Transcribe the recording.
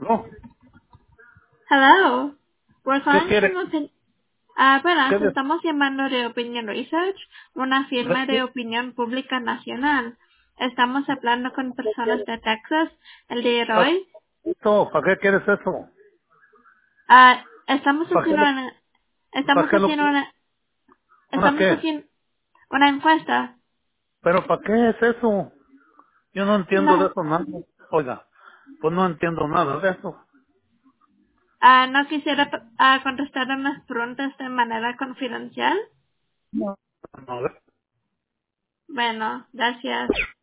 No, Hello. We're ¿qué calling quiere? from bueno, ¿Qué de, estamos llamando de Opinion Research, una firma de qué, opinión pública nacional. Estamos hablando con personas de Texas el día de pa- hoy. esto, ¿para qué quieres eso? Estamos ¿Para qué haciendo lo, una, para estamos qué lo, haciendo una, para estamos qué? haciendo una encuesta. ¿Pero para qué es eso? Yo no entiendo de No, eso nada. Oiga, pues no entiendo nada de eso. no quisiera contestar unas preguntas de manera confidencial. No. No, Bueno, gracias.